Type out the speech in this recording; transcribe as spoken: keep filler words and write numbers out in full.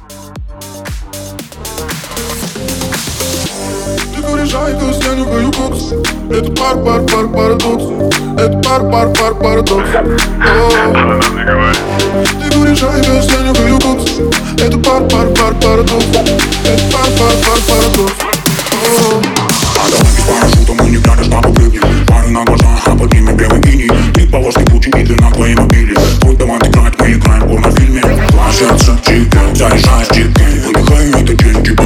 Ты куришь айкос, я нюхаю кокс. Это пар, пар, пар, парадокс. Это пар, пар, пар, парадокс. Ты куришь айкос, я нюхаю кокс. Это пар, пар, пар, парадокс. Это пар, пар, пар, парадокс. А давай без парашюта, мы не глядя, что попрыгнем. Пары на глазах, а под ними белый гений. Ты полоски круче, и ты на твоей мобиле. Твой команд играет, мы играем в порнофильме. Ложатся чики, заряжаешь чики. Выдыхаю это деньги.